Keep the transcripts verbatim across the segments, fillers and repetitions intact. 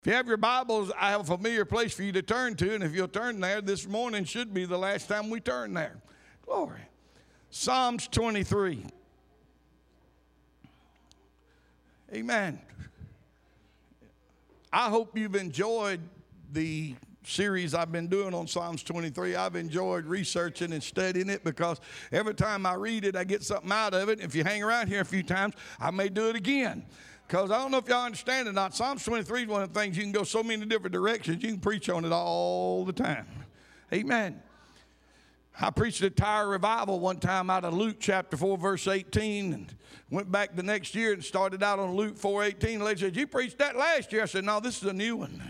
If you have your Bibles, I have a familiar place for you to turn to, and if you'll turn there, this morning should be the last time we turn there. Glory. Psalms twenty-three. Amen. I hope you've enjoyed the series I've been doing on Psalms twenty-three. I've enjoyed researching and studying it because every time I read it, I get something out of it. If you hang around here a few times, I may do it again. Because I don't know if y'all understand it or not. Psalms twenty-three is one of the things you can go so many different directions. You can preach on it all the time. Amen. I preached at Tire Revival one time out of Luke chapter four, verse eighteen, and went back the next year and started out on Luke four eighteen. The lady said, you preached that last year. I said, no, this is a new one.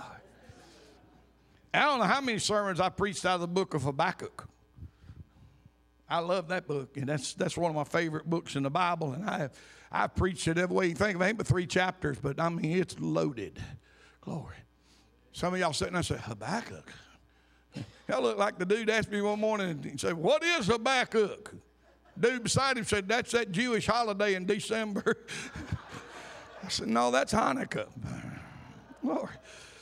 I don't know how many sermons I preached out of the book of Habakkuk. I love that book, and that's that's one of my favorite books in the Bible, and I have I preached it every way you think of it. Ain't but three chapters, but I mean, it's loaded. Glory. Some of y'all sitting there and say, Habakkuk? Y'all look like the dude asked me one morning, and he said, what is Habakkuk? Dude beside him said, that's that Jewish holiday in December. I said, no, that's Hanukkah. Glory.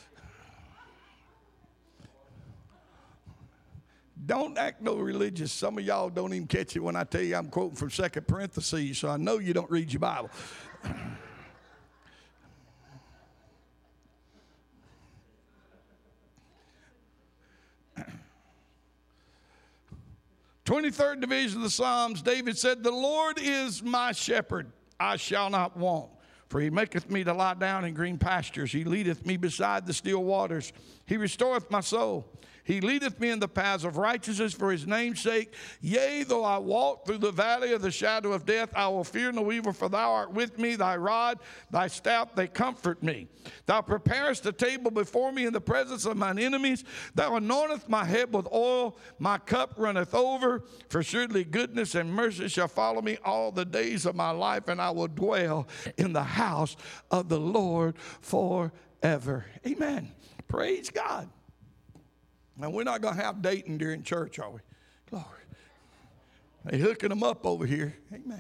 Don't act no religious. Some of y'all don't even catch it when I tell you I'm quoting from second parentheses, so I know you don't read your Bible. twenty-third division of the Psalms, David said, the Lord is my shepherd, I shall not want. For he maketh me to lie down in green pastures. He leadeth me beside the still waters. He restoreth my soul. He leadeth me in the paths of righteousness for his name's sake. Yea, though I walk through the valley of the shadow of death, I will fear no evil, for thou art with me. Thy rod, thy staff, they comfort me. Thou preparest a table before me in the presence of mine enemies. Thou anointest my head with oil. My cup runneth over. For surely goodness and mercy shall follow me all the days of my life, and I will dwell in the house of the Lord forever. Amen. Praise God. Now, we're not going to have dating during church, are we? Glory. They hooking them up over here. Amen.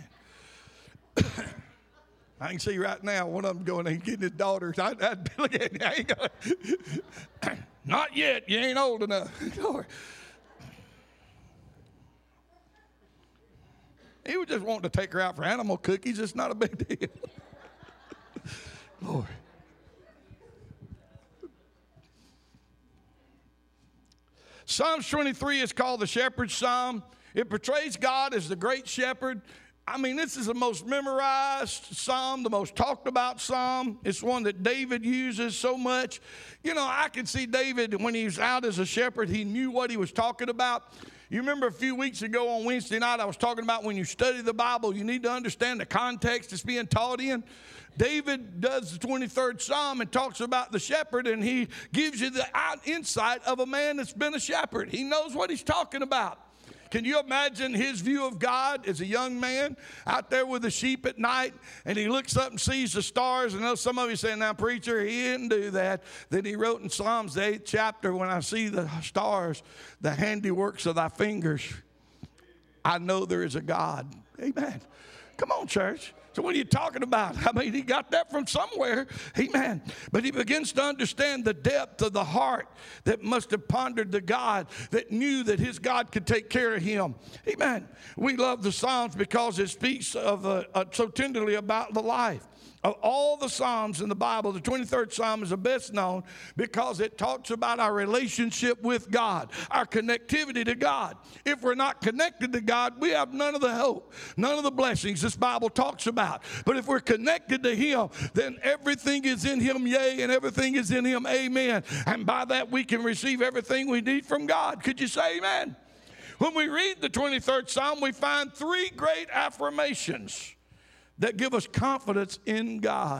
I can see right now one of them going and getting his daughters. I, I'd look at you. I ain't gonna, not yet. You ain't old enough. Glory. He was just wanting to take her out for animal cookies. It's not a big deal. Glory. Psalms twenty-three is called the Shepherd's Psalm. It portrays God as the great shepherd. I mean, this is the most memorized psalm, the most talked about psalm. It's one that David uses so much. You know, I can see David, when he was out as a shepherd, he knew what he was talking about. You remember a few weeks ago on Wednesday night, I was talking about when you study the Bible, you need to understand the context it's being taught in. David does the twenty-third Psalm and talks about the shepherd, and he gives you the insight of a man that's been a shepherd. He knows what he's talking about. Can you imagine his view of God as a young man out there with the sheep at night, and he looks up and sees the stars? And I know some of you saying, now, preacher, he didn't do that. Then he wrote in Psalms, the eighth chapter, when I see the stars, the handiworks of thy fingers, I know there is a God. Amen. Come on, church. So what are you talking about? I mean, he got that from somewhere. Amen. But he begins to understand the depth of the heart that must have pondered the God that knew that his God could take care of him. Amen. We love the Psalms because it speaks of uh, uh, so tenderly about the life. Of all the Psalms in the Bible, the twenty-third Psalm is the best known because it talks about our relationship with God, our connectivity to God. If we're not connected to God, we have none of the hope, none of the blessings this Bible talks about. But if we're connected to him, then everything is in him, yea, and everything is in him, amen. And by that we can receive everything we need from God. Could you say amen? When we read the twenty-third Psalm, we find three great affirmations that give us confidence in God.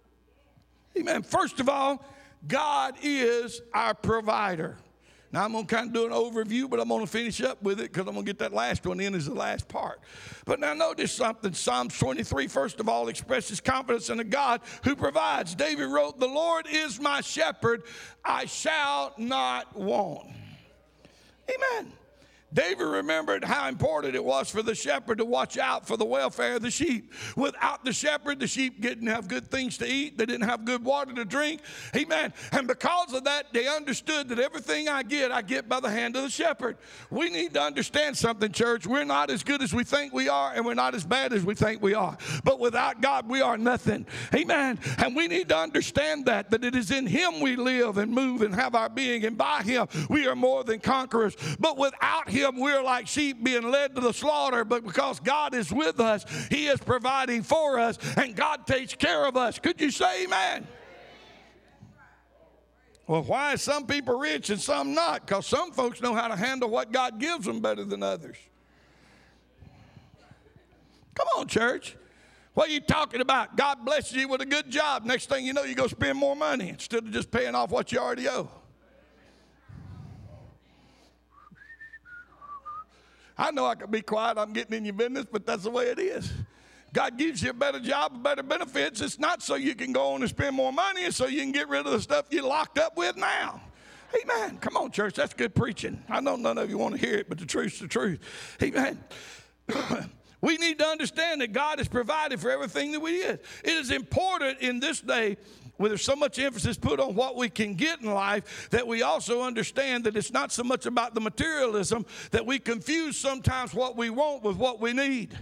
Amen. First of all, God is our provider. Now, I'm going to kind of do an overview, but I'm going to finish up with it because I'm going to get that last one in as the last part. But now notice something. Psalms twenty-three, first of all, expresses confidence in a God who provides. David wrote, the Lord is my shepherd, I shall not want. Amen. David remembered how important it was for the shepherd to watch out for the welfare of the sheep. Without the shepherd, the sheep didn't have good things to eat. They didn't have good water to drink. Amen. And because of that, they understood that everything I get, I get by the hand of the shepherd. We need to understand something, church. We're not as good as we think we are, and we're not as bad as we think we are. But without God, we are nothing. Amen. And we need to understand that, that it is in Him we live and move and have our being, and by Him we are more than conquerors. But without Him, we're like sheep being led to the slaughter. But because God is with us, He is providing for us, and God takes care of us. Could you say amen? Well, why is some people rich and some not? Because some folks know how to handle what God gives them better than others. Come on, church. What are you talking about? God blesses you with a good job. Next thing you know, you go spend more money instead of just paying off what you already owe. I know I can be quiet. I'm getting in your business, but that's the way it is. God gives you a better job, better benefits. It's not so you can go on and spend more money. It's so you can get rid of the stuff you're locked up with now. Amen. Come on, church. That's good preaching. I know none of you want to hear it, but the truth's the truth. Amen. We need to understand that God has provided for everything that we did. It is important in this day, where there's so much emphasis put on what we can get in life, that we also understand that it's not so much about the materialism, that we confuse sometimes what we want with what we need.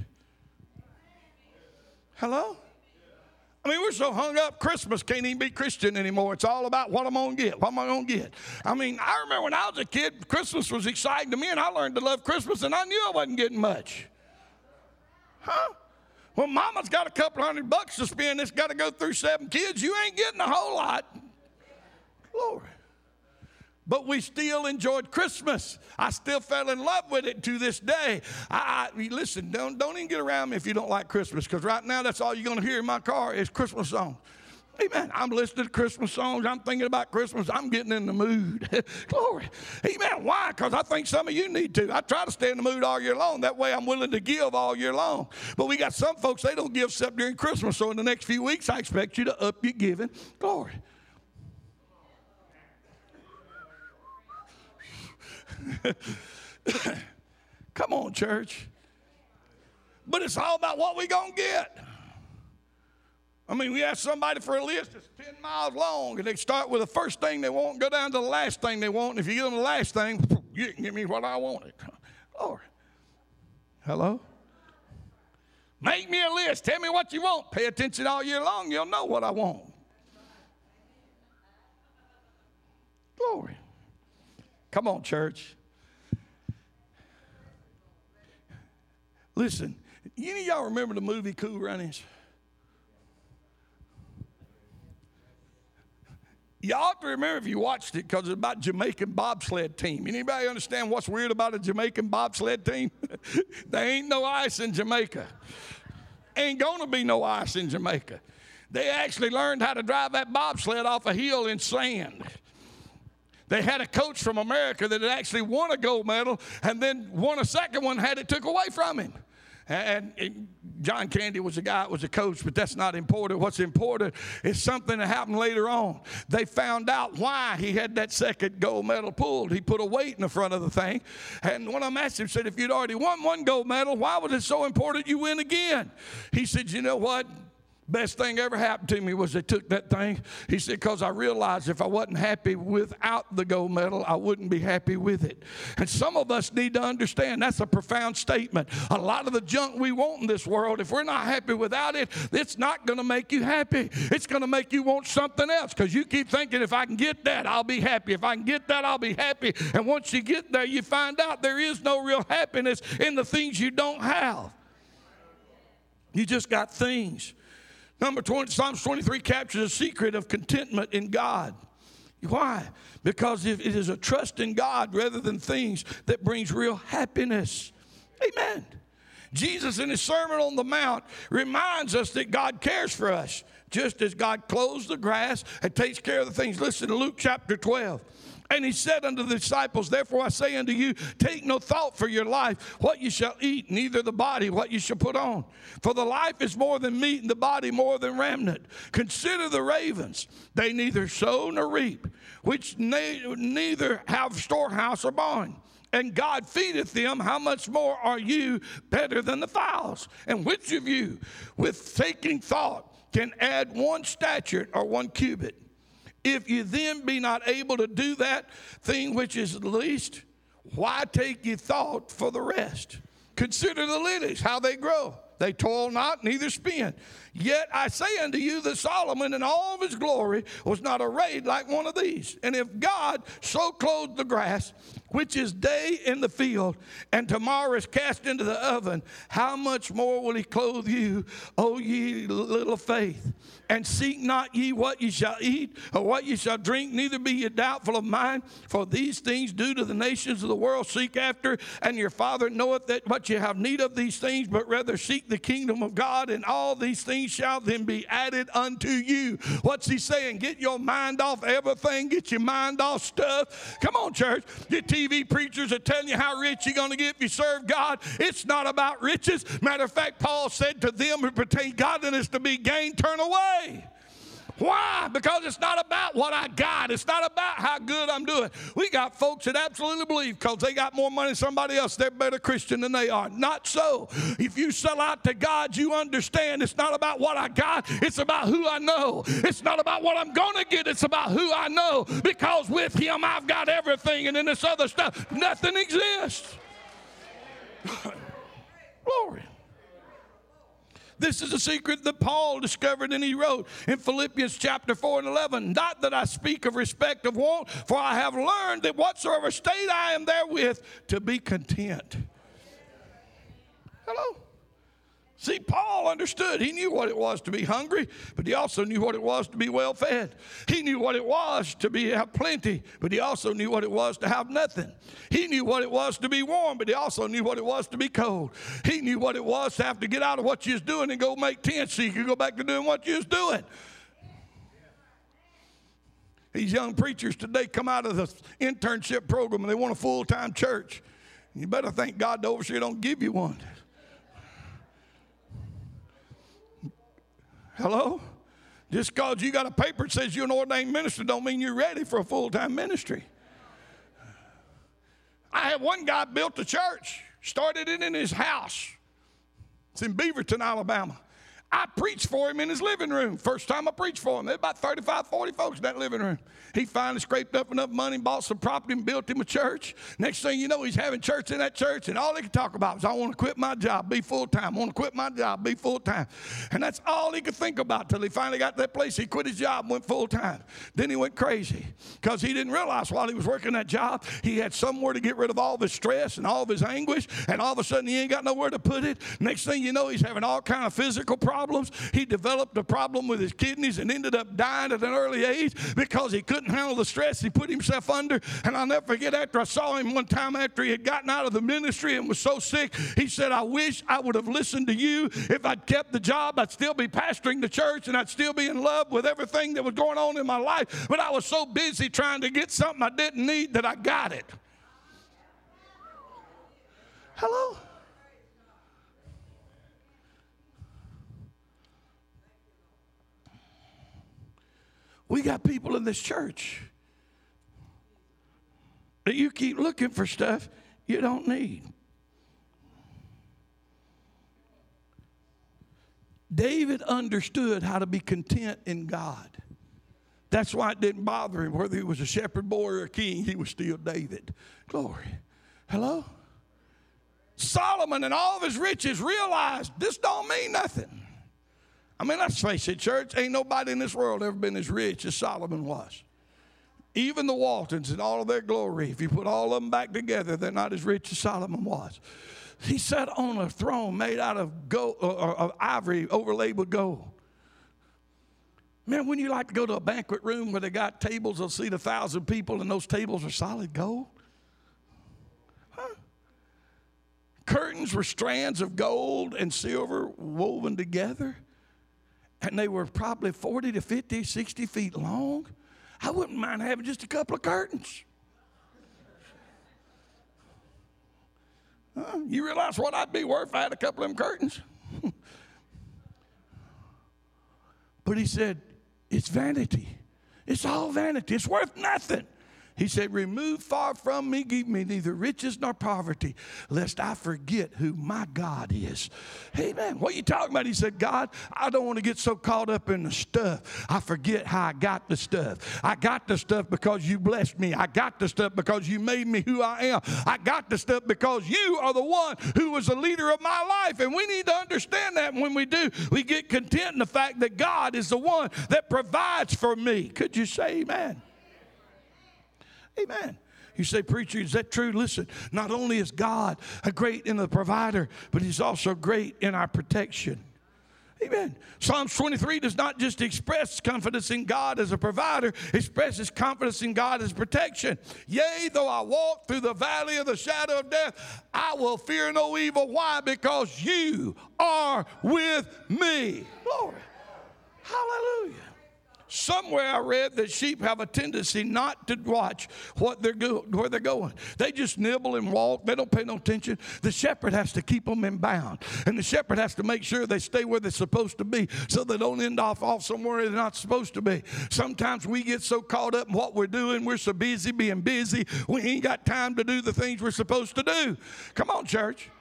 Hello? I mean, we're so hung up, Christmas can't even be Christian anymore. It's all about what I'm going to get, what am I going to get. I mean, I remember when I was a kid, Christmas was exciting to me, and I learned to love Christmas, and I knew I wasn't getting much. Huh? Well, mama's got a couple hundred bucks to spend. It's got to go through seven kids. You ain't getting a whole lot. Glory. But we still enjoyed Christmas. I still fell in love with it to this day. I, I listen, don't, don't even get around me if you don't like Christmas, because right now that's all you're going to hear in my car is Christmas songs. Amen. I'm listening to Christmas songs. I'm thinking about Christmas. I'm getting in the mood. Glory. Amen. Why? Because I think some of you need to. I try to stay in the mood all year long. That way I'm willing to give all year long. But we got some folks, they don't give except during Christmas. So in the next few weeks, I expect you to up your giving. Glory. Come on, church. But it's all about what we going to get. I mean, we ask somebody for a list that's ten miles long, and they start with the first thing they want and go down to the last thing they want. And if you give them the last thing, you can give me what I wanted. Lord. Hello? Make me a list. Tell me what you want. Pay attention all year long. You'll know what I want. Glory. Come on, church. Listen, any of y'all remember the movie Cool Runnings? You ought to remember if you watched it, because it's about Jamaican bobsled team. Anybody understand what's weird about a Jamaican bobsled team? There ain't no ice in Jamaica. Ain't gonna be no ice in Jamaica. They actually learned how to drive that bobsled off a hill in sand. They had a coach from America that had actually won a gold medal, and then won a second one, had it took away from him. And, and John Candy was the guy that was a coach, but that's not important. What's important is something that happened later on. They found out why he had that second gold medal pulled. He put a weight in the front of the thing. And one of them asked him, said, if you'd already won one gold medal, why was it so important you win again? He said, you know what? Best thing ever happened to me was they took that thing. He said, because I realized if I wasn't happy without the gold medal, I wouldn't be happy with it. And some of us need to understand that's a profound statement. A lot of the junk we want in this world, if we're not happy without it, it's not going to make you happy. It's going to make you want something else, because you keep thinking, if I can get that, I'll be happy. If I can get that, I'll be happy. And once you get there, you find out there is no real happiness in the things you don't have. You just got things. Number twenty, Psalms twenty-three captures the secret of contentment in God. Why? Because it is a trust in God rather than things that brings real happiness. Amen. Jesus in his Sermon on the Mount reminds us that God cares for us, just as God clothes the grass and takes care of the things. Listen to Luke chapter twelve. And he said unto the disciples, therefore I say unto you, take no thought for your life, what you shall eat, neither the body, what you shall put on. For the life is more than meat, and the body more than raiment. Consider the ravens. They neither sow nor reap, which ne- neither have storehouse or barn. and God feedeth them, how much more are you better than the fowls? And which of you, with taking thought, can add one stature or one cubit? If you then be not able to do that thing which is least, why take ye thought for the rest? Consider the lilies, how they grow. They toil not, neither spin. Yet I say unto you that Solomon in all of his glory was not arrayed like one of these. And if God so clothed the grass, which is day in the field, and tomorrow is cast into the oven, how much more will he clothe you, O ye little faith? And seek not ye what ye shall eat, or what ye shall drink, neither be ye doubtful of mind. For these things do to the nations of the world seek after, and your Father knoweth that what ye have need of these things, but rather seek the kingdom of God, and all these things shall then be added unto you. What's he saying? Get your mind off everything. Get your mind off stuff. Come on, church. Your T V preachers are telling you how rich you're going to get if you serve God. It's not about riches. Matter of fact, Paul said to them who pertain godliness to be gained, turn away. Why? Because it's not about what I got. It's not about how good I'm doing. We got folks that absolutely believe because they got more money than somebody else, they're a better Christian than they are. Not so. If you sell out to God, you understand it's not about what I got. It's about who I know. It's not about what I'm going to get. It's about who I know. Because with him, I've got everything. And then this other stuff, nothing exists. Glory. This is a secret that Paul discovered, and he wrote in Philippians chapter four and eleven, not that I speak of respect of want, for I have learned that whatsoever state I am therewith, to be content. Hello? See, Paul understood. He knew what it was to be hungry, but he also knew what it was to be well fed. He knew what it was to be have plenty, but he also knew what it was to have nothing. He knew what it was to be warm, but he also knew what it was to be cold. He knew what it was to have to get out of what you was doing and go make tents so you could go back to doing what you was doing. These young preachers today come out of the internship program and they want a full-time church. You better thank God the overseer don't give you one. Hello? Just because you got a paper that says you're an ordained minister don't mean you're ready for a full-time ministry. I had one guy built a church, started it in his house. It's in Beaverton, Alabama. I preached for him in his living room. First time I preached for him. There were about thirty-five, forty folks in that living room. He finally scraped up enough money, bought some property, and built him a church. Next thing you know, he's having church in that church, and all he could talk about was, I want to quit my job, be full-time. I want to quit my job, be full-time. And that's all he could think about till he finally got to that place. He quit his job and went full-time. Then he went crazy because he didn't realize while he was working that job, he had somewhere to get rid of all of his stress and all of his anguish, and all of a sudden he ain't got nowhere to put it. Next thing you know, he's having all kind of physical problems. He developed a problem with his kidneys and ended up dying at an early age because he couldn't handle the stress he put himself under. And I'll never forget, after I saw him one time after he had gotten out of the ministry and was so sick, he said, I wish I would have listened to you. If I'd kept the job, I'd still be pastoring the church and I'd still be in love with everything that was going on in my life. But I was so busy trying to get something I didn't need that I got it. Hello? We got people in this church that you keep looking for stuff you don't need. David understood how to be content in God. That's why it didn't bother him whether he was a shepherd boy or a king, he was still David. Glory. Hello? Solomon and all of his riches realized this don't mean nothing. I mean, let's face it, church, ain't nobody in this world ever been as rich as Solomon was. Even the Waltons in all of their glory, if you put all of them back together, they're not as rich as Solomon was. He sat on a throne made out of gold, or, or, of ivory overlaid with gold. Man, wouldn't you like to go to a banquet room where they got tables that'll seat a thousand people and those tables are solid gold? Huh? Curtains were strands of gold and silver woven together. And they were probably forty to fifty, sixty feet long. I wouldn't mind having just a couple of curtains. Huh? You realize what I'd be worth if I had a couple of them curtains? But he said, it's vanity. It's all vanity. It's worth nothing. He said, remove far from me, give me neither riches nor poverty, lest I forget who my God is. Amen. What are you talking about? He said, God, I don't want to get so caught up in the stuff. I forget how I got the stuff. I got the stuff because you blessed me. I got the stuff because you made me who I am. I got the stuff because you are the one who was the leader of my life. And we need to understand that. And when we do, we get content in the fact that God is the one that provides for me. Could you say amen? Amen. You say, preacher, is that true? Listen, not only is God a great in the provider, but he's also great in our protection. Amen. Psalms twenty-three does not just express confidence in God as a provider, it expresses confidence in God as protection. Yea, though I walk through the valley of the shadow of death, I will fear no evil. Why? Because you are with me. Glory. Hallelujah. Somewhere I read that sheep have a tendency not to watch what they're go- where they're going. They just nibble and walk. They don't pay no attention. The shepherd has to keep them in bound. And the shepherd has to make sure they stay where they're supposed to be so they don't end off, off somewhere they're not supposed to be. Sometimes we get so caught up in what we're doing. We're so busy being busy. We ain't got time to do the things we're supposed to do. Come on, church.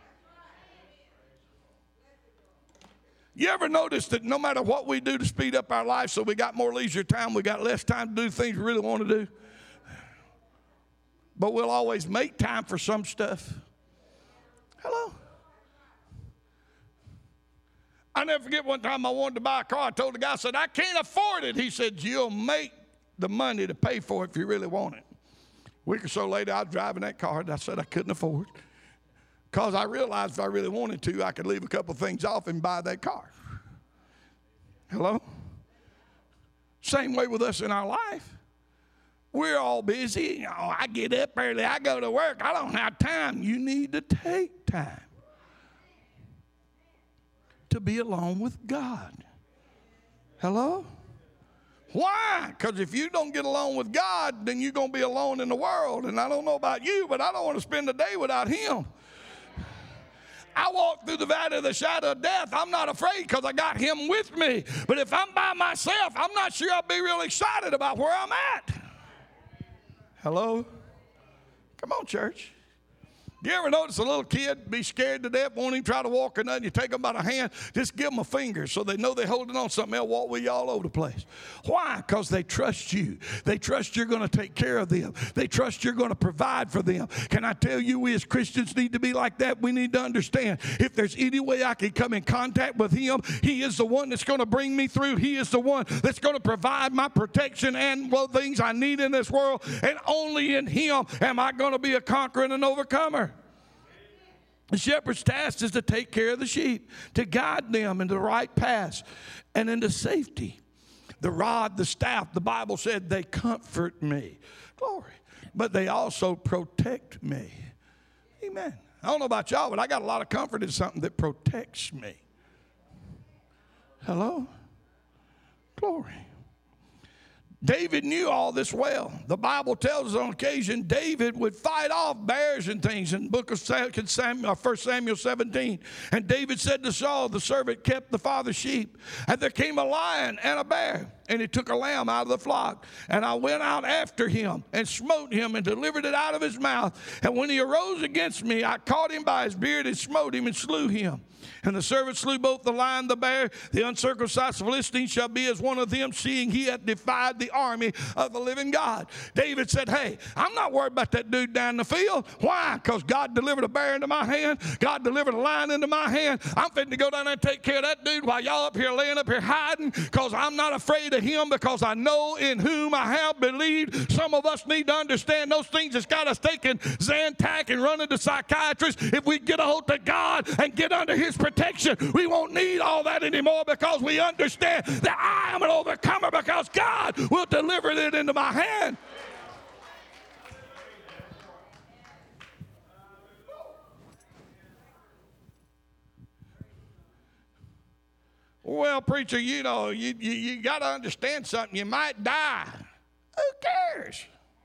You ever notice that no matter what we do to speed up our life so we got more leisure time, we got less time to do things we really want to do? But we'll always make time for some stuff. Hello? I never forget one time I wanted to buy a car. I told the guy, I said, I can't afford it. He said, you'll make the money to pay for it if you really want it. A week or so later, I was driving that car, and I said I couldn't afford it. Because I realized if I really wanted to, I could leave a couple things off and buy that car. Hello? Same way with us in our life. We're all busy. You know, I get up early. I go to work. I don't have time. You need to take time to be alone with God. Hello? Why? Because if you don't get along with God, then you're going to be alone in the world. And I don't know about you, but I don't want to spend the day without him. I walk through the valley of the shadow of death. I'm not afraid because I got him with me. But if I'm by myself, I'm not sure I'll be real excited about where I'm at. Hello? Come on, church. Do you ever notice a little kid be scared to death, won't even try to walk or nothing? You take them by the hand, just give them a finger so they know they're holding on something. They'll walk with you all over the place. Why? Because they trust you. They trust you're going to take care of them. They trust you're going to provide for them. Can I tell you, we as Christians need to be like that? We need to understand if there's any way I can come in contact with him, he is the one that's going to bring me through. He is the one that's going to provide my protection and well, things I need in this world. And only in him am I going to be a conqueror and an overcomer. The shepherd's task is to take care of the sheep, to guide them into the right paths and into safety. The rod, the staff, the Bible said they comfort me. Glory. But they also protect me. Amen. I don't know about y'all, but I got a lot of comfort in something that protects me. Hello? Glory. David knew all this well. The Bible tells us on occasion David would fight off bears and things in the book of Samuel, First Samuel seventeen. And David said to Saul, the servant kept the father's sheep. And there came a lion and a bear, and he took a lamb out of the flock. And I went out after him and smote him and delivered it out of his mouth. And when he arose against me, I caught him by his beard and smote him and slew him. And the servant slew both the lion and the bear. The uncircumcised Philistine shall be as one of them, seeing he hath defied the army of the living God. David said, hey, I'm not worried about that dude down in the field. Why? Because God delivered a bear into my hand. God delivered a lion into my hand. I'm fitting to go down there and take care of that dude while y'all up here laying up here hiding, because I'm not afraid of him, because I know in whom I have believed. Some of us need to understand those things that's got us taking Zantac and running to psychiatrists. If we get a hold of God and get under his protection, we won't need all that anymore, because we understand that I am an overcomer because God will deliver it into my hand. Well, preacher, you know, you, you, you got to understand something. You might die. Who cares?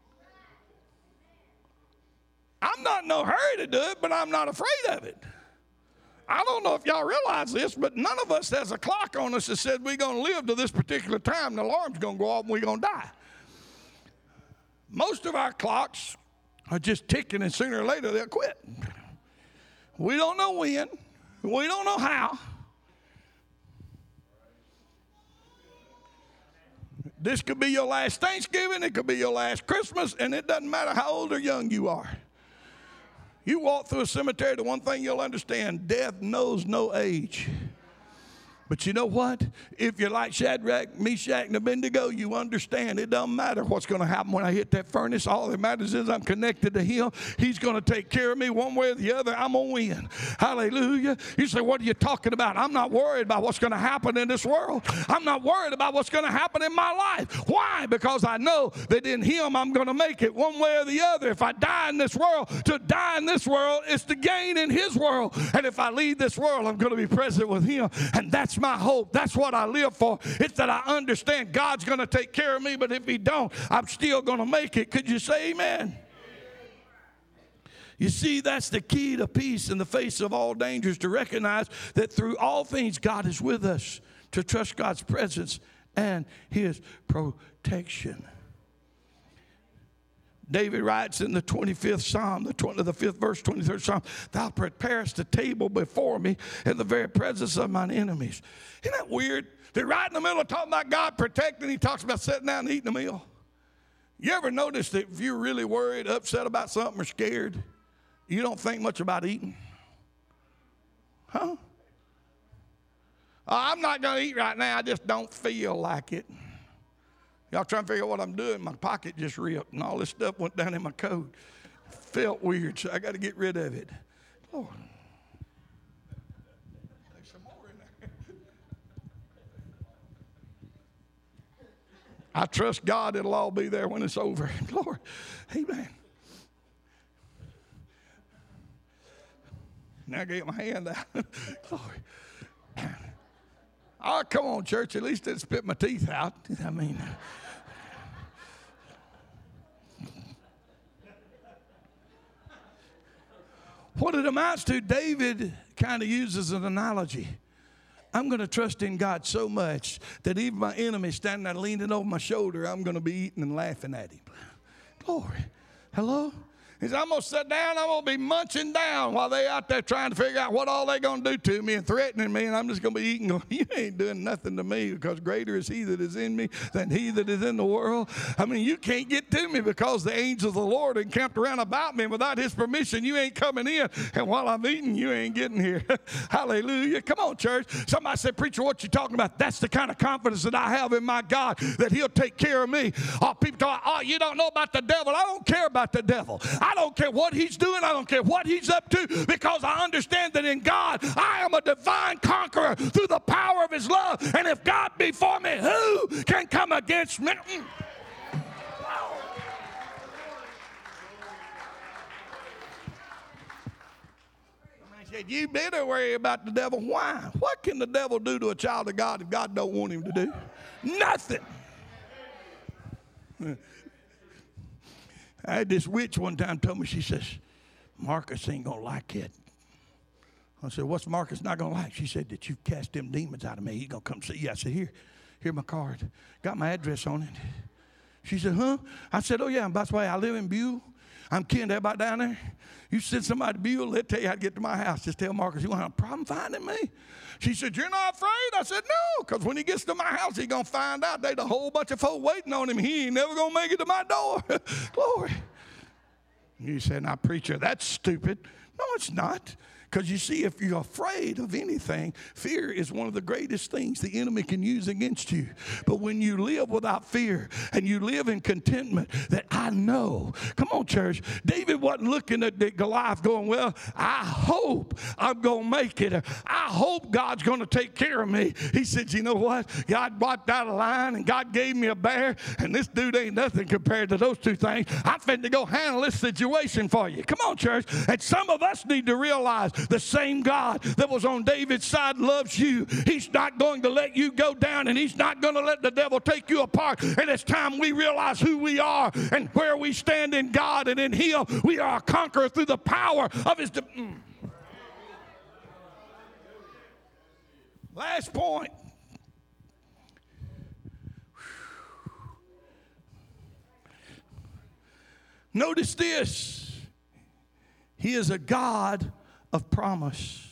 I'm not in no hurry to do it, but I'm not afraid of it. I don't know if y'all realize this, but none of us has a clock on us that said we're going to live to this particular time. The alarm's going to go off and we're going to die. Most of our clocks are just ticking, and sooner or later they'll quit. We don't know when. We don't know how. This could be your last Thanksgiving. It could be your last Christmas, and it doesn't matter how old or young you are. You walk through a cemetery, the one thing you'll understand, death knows no age. But you know what? If you're like Shadrach, Meshach, and Abednego, you understand it doesn't matter what's going to happen when I hit that furnace. All that matters is I'm connected to him. He's going to take care of me one way or the other. I'm going to win. Hallelujah. You say, what are you talking about? I'm not worried about what's going to happen in this world. I'm not worried about what's going to happen in my life. Why? Because I know that in him I'm going to make it one way or the other. If I die in this world, to die in this world is to gain in his world. And if I leave this world, I'm going to be present with him. And that's my hope. That's what I live for. It's that I understand God's going to take care of me, but if he don't, I'm still going to make it. Could you say amen? You see, that's the key to peace in the face of all dangers, to recognize that through all things God is with us, to trust God's presence and his protection. David writes in the twenty-fifth Psalm, the, twenty, the fifth verse, twenty-third Psalm, thou preparest a table before me in the very presence of mine enemies. Isn't that weird? That right in the middle of talking about God protecting, he talks about sitting down and eating a meal. You ever notice that if you're really worried, upset about something, or scared, you don't think much about eating? Huh? Oh, I'm not going to eat right now. I just don't feel like it. Y'all trying to figure out what I'm doing. My pocket just ripped, and all this stuff went down in my coat. Felt weird, so I got to get rid of it. Lord. There's some more in there. I trust God it'll all be there when it's over. Lord, amen. Now I get my hand out. Lord. Oh, come on, church. At least it spit my teeth out. I mean... What it amounts to, David kind of uses an analogy. I'm going to trust in God so much that even my enemy standing there leaning over my shoulder, I'm going to be eating and laughing at him. Glory. Hello? He said, I'm going to sit down, I'm going to be munching down while they out there trying to figure out what all they're going to do to me and threatening me, and I'm just going to be eating. Going, you ain't doing nothing to me, because greater is he that is in me than he that is in the world. I mean, you can't get to me because the angels of the Lord encamped around about me, and without his permission, you ain't coming in, and while I'm eating, you ain't getting here. Hallelujah. Come on, church. Somebody said, preacher, what you talking about? That's the kind of confidence that I have in my God, that he'll take care of me. Oh, people talk, oh, you don't know about the devil. I don't care about the devil. I I don't care what he's doing. I don't care what he's up to, because I understand that in God, I am a divine conqueror through the power of his love. And if God be for me, who can come against me? Mm. I said, you better worry about the devil. Why? What can the devil do to a child of God if God don't want him to do? Nothing. I had this witch one time told me, she says, Marcus ain't going to like it. I said, what's Marcus not going to like? She said, that you've cast them demons out of me. He's going to come see you. I said, here, here my card. Got my address on it. She said, huh? I said, oh, yeah, and by the way, I live in Buell. I'm kin to everybody down there. You send somebody to Buell, they'll tell you how to get to my house. Just tell Marcus, you won't have a problem finding me. She said, you're not afraid? I said, no, because when he gets to my house, he's going to find out there's a whole bunch of folk waiting on him. He ain't never going to make it to my door. Glory. You said, now, preacher, that's stupid. No, it's not. Because you see, if you're afraid of anything, fear is one of the greatest things the enemy can use against you. But when you live without fear and you live in contentment, that I know. Come on, church. David wasn't looking at Goliath going, well, I hope I'm going to make it. I hope God's going to take care of me. He said, you know what? God wiped out a lion and God gave me a bear, and this dude ain't nothing compared to those two things. I'm finna go handle this situation for you. Come on, church. And some of us need to realize the same God that was on David's side loves you. He's not going to let you go down, and he's not going to let the devil take you apart. And it's time we realize who we are and where we stand in God, and in him we are a conqueror through the power of his... De- mm. Last point. Notice this. He is a God of promise.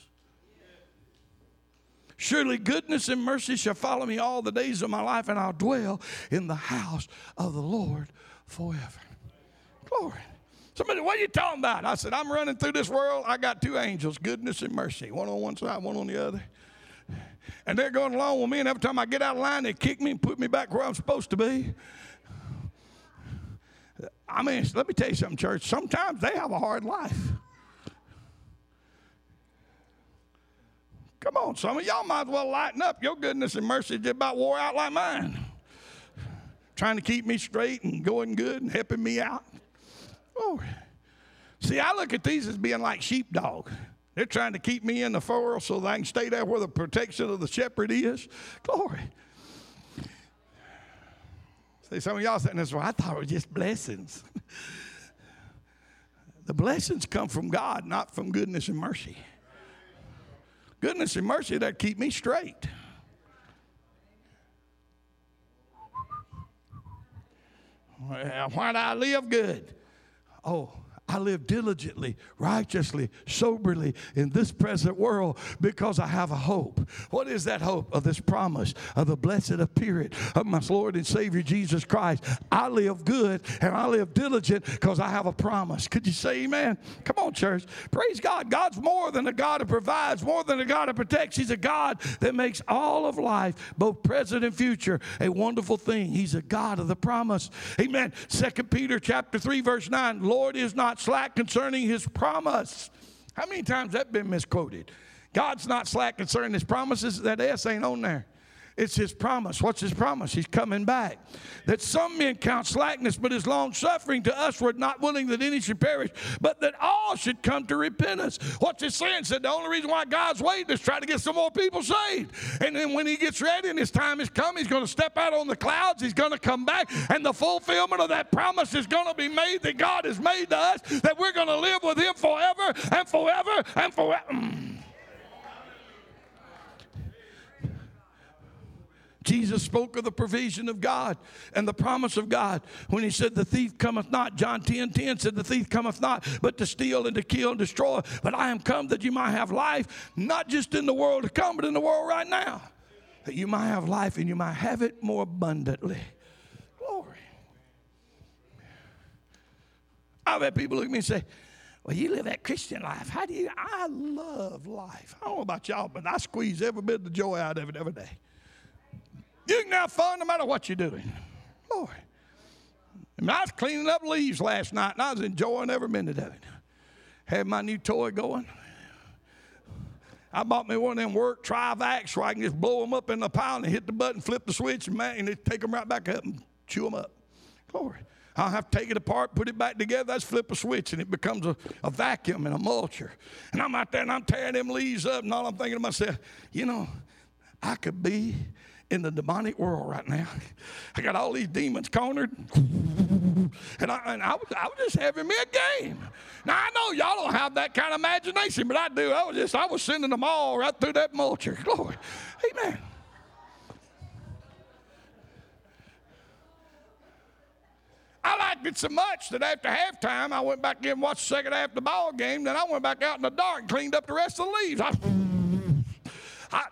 Surely goodness and mercy shall follow me all the days of my life, and I'll dwell in the house of the Lord forever. Glory. Somebody, what are you talking about? I said, I'm running through this world. I got two angels, goodness and mercy, one on one side, one on the other. And they're going along with me, and every time I get out of line, they kick me and put me back where I'm supposed to be. I mean, let me tell you something, church. Sometimes they have a hard life. Come on, some of y'all might as well lighten up. Your goodness and mercy just about wore out like mine. Trying to keep me straight and going good and helping me out. Glory. See, I look at these as being like sheepdog. They're trying to keep me in the furrow so that I can stay there where the protection of the shepherd is. Glory. See, some of y'all sitting there, well, I thought it was just blessings. The blessings come from God, not from goodness and mercy. Goodness and mercy that keep me straight. Well, why do I live good? Oh, I live diligently, righteously, soberly in this present world because I have a hope. What is that hope? Of this promise of the blessed appearing of my Lord and Savior Jesus Christ. I live good and I live diligent because I have a promise. Could you say amen? Come on, church. Praise God. God's more than a God who provides, more than a God who protects. He's a God that makes all of life, both present and future, a wonderful thing. He's a God of the promise. Amen. Second Peter chapter three, verse nine. Lord is not slack concerning his promise. How many times that been misquoted? God's not slack concerning his promises. That S ain't on there. It's his promise. What's his promise? He's coming back. That some men count slackness, but his long suffering to us were not willing that any should perish, but that all should come to repentance. What's it saying? Said the only reason why God's waiting is trying to get some more people saved. And then when he gets ready and his time has come, he's going to step out on the clouds. He's going to come back, and the fulfillment of that promise is going to be made that God has made to us, that we're going to live with him forever and forever and forever. Mm. Jesus spoke of the provision of God and the promise of God when he said the thief cometh not. John ten ten said the thief cometh not but to steal and to kill and destroy. But I am come that you might have life, not just in the world to come, but in the world right now. That you might have life and you might have it more abundantly. Glory. I've had people look at me and say, well, you live that Christian life. How do you? I love life. I don't know about y'all, but I squeeze every bit of the joy out of it every day. You can have fun no matter what you're doing. Lord. I, mean, I was cleaning up leaves last night, and I was enjoying every minute of it. Had my new toy going. I bought me one of them work Trivacs where I can just blow them up in the pile and hit the button, flip the switch, and, man, and they take them right back up and chew them up. Glory. I don't have to take it apart, put it back together. I just flip a switch, and it becomes a, a vacuum and a mulcher. And I'm out there, and I'm tearing them leaves up, and all I'm thinking to myself, you know, I could be in the demonic world right now. I got all these demons cornered, and I, and I, was, I was just having me a game. Now, I know y'all don't have that kind of imagination, but I do. I was just, I was sending them all right through that mulcher. Glory. Amen. I liked it so much that after halftime, I went back in and watched the second half of the ball game. Then I went back out in the dark and cleaned up the rest of the leaves. I, I,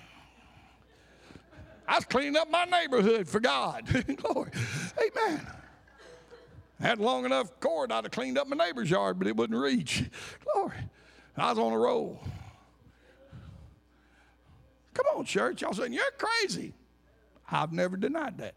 I was cleaning up my neighborhood for God. Glory. Amen. I had long enough cord, I'd have cleaned up my neighbor's yard, but it wouldn't reach. Glory. I was on a roll. Come on, church. Y'all saying, you're crazy. I've never denied that.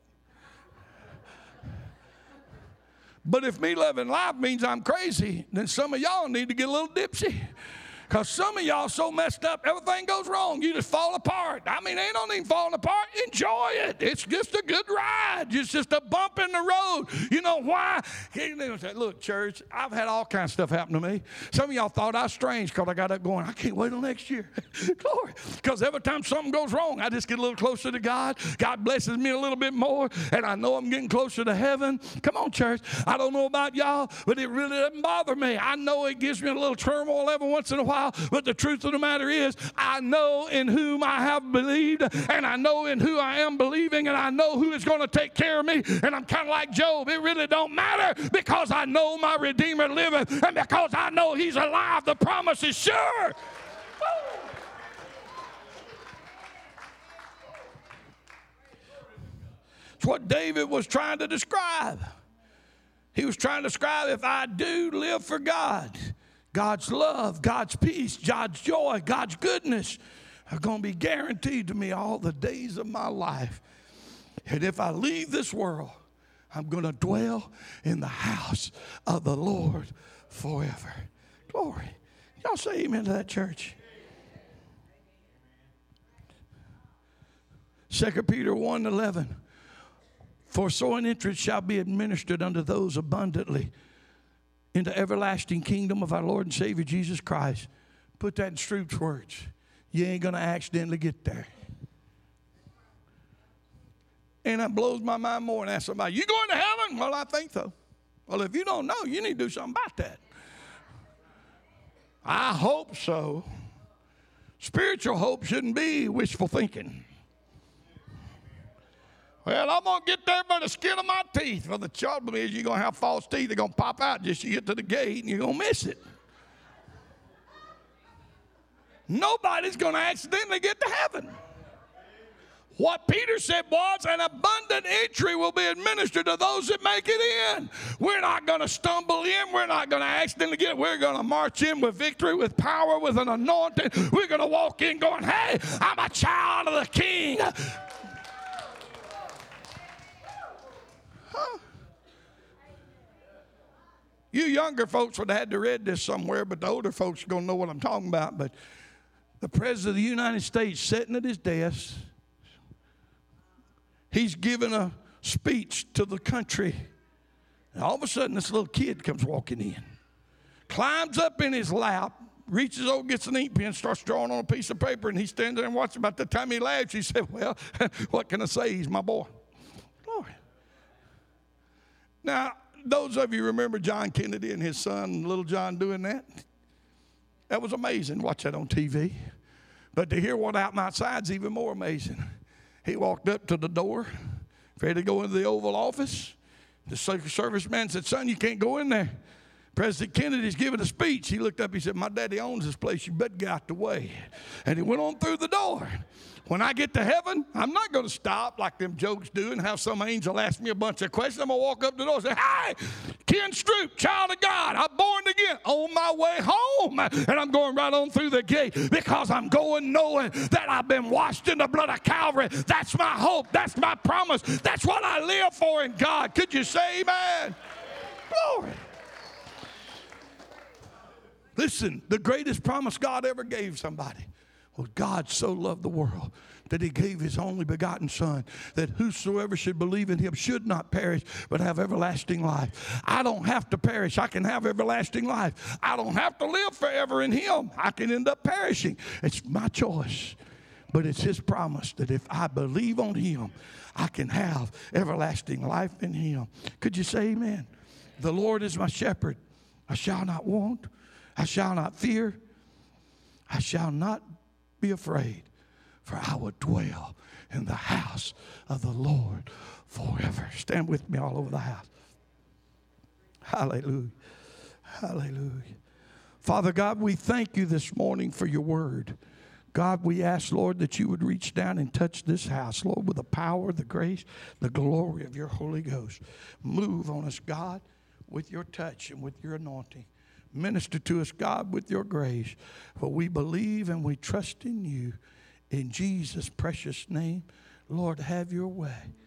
But if me living life means I'm crazy, then some of y'all need to get a little dipsy. Because some of y'all so messed up, everything goes wrong. You just fall apart. I mean, they don't even falling apart. Enjoy it. It's just a good ride. It's just a bump in the road. You know why? Look, church, I've had all kinds of stuff happen to me. Some of y'all thought I was strange because I got up going, I can't wait till next year. Glory. Because every time something goes wrong, I just get a little closer to God. God blesses me a little bit more, and I know I'm getting closer to heaven. Come on, church. I don't know about y'all, but it really doesn't bother me. I know it gives me a little turmoil every once in a while. while. But the truth of the matter is, I know in whom I have believed, and I know in who I am believing, and I know who is going to take care of me. And I'm kind of like Job. It really don't matter because I know my Redeemer liveth, and because I know he's alive, the promise is sure. It's what David was trying to describe. He was trying to describe, if I do live for God, God's love, God's peace, God's joy, God's goodness are going to be guaranteed to me all the days of my life. And if I leave this world, I'm going to dwell in the house of the Lord forever. Glory. Y'all say amen to that, church. Second Peter one eleven. For so an entrance shall be administered unto those abundantly into everlasting kingdom of our Lord and Savior Jesus Christ. Put that in Stroop's words. You ain't going to accidentally get there. And that blows my mind more than ask somebody, you going to heaven? Well, I think so. Well, if you don't know, you need to do something about that. I hope so. Spiritual hope shouldn't be wishful thinking. Well, I'm going to get there by the skin of my teeth. Well, the trouble is you're going to have false teeth. They're going to pop out just you get to the gate, and you're going to miss it. Nobody's going to accidentally get to heaven. What Peter said was an abundant entry will be administered to those that make it in. We're not going to stumble in. We're not going to accidentally get it. We're going to march in with victory, with power, with an anointing. We're going to walk in going, hey, I'm a child of the King. Huh? You younger folks would have had to read this somewhere, but the older folks are going to know what I'm talking about. But the President of the United States sitting at his desk, he's giving a speech to the country. And all of a sudden, this little kid comes walking in, climbs up in his lap, reaches over, gets an ink pen, starts drawing on a piece of paper, and he stands there and watches. About the time he laughs, he said, well, what can I say? He's my boy. Glory. Now, those of you remember John Kennedy and his son, Little John, doing that? That was amazing. Watch that on T V. But to hear what happened outside is even more amazing. He walked up to the door, ready to go into the Oval Office. The Secret Service man said, son, you can't go in there. President Kennedy's giving a speech. He looked up, he said, my daddy owns this place. You better get out the way. And he went on through the door. When I get to heaven, I'm not going to stop like them jokes do and have some angel ask me a bunch of questions. I'm going to walk up to the door and say, hi, Ken Stroop, child of God. I'm born again on my way home. And I'm going right on through the gate because I'm going knowing that I've been washed in the blood of Calvary. That's my hope. That's my promise. That's what I live for in God. Could you say amen? Glory. Listen, the greatest promise God ever gave somebody was God so loved the world that he gave his only begotten son, that whosoever should believe in him should not perish but have everlasting life. I don't have to perish. I can have everlasting life. I don't have to live forever in him. I can end up perishing. It's my choice. But it's his promise that if I believe on him, I can have everlasting life in him. Could you say amen? The Lord is my shepherd. I shall not want. I shall not fear. I shall not be afraid, for I will dwell in the house of the Lord forever. Stand with me all over the house. Hallelujah. Hallelujah. Father God, we thank you this morning for your word. God, we ask, Lord, that you would reach down and touch this house, Lord, with the power, the grace, the glory of your Holy Ghost. Move on us, God, with your touch and with your anointing. Minister to us, God, with your grace. For we believe and we trust in you. In Jesus' precious name, Lord, have your way.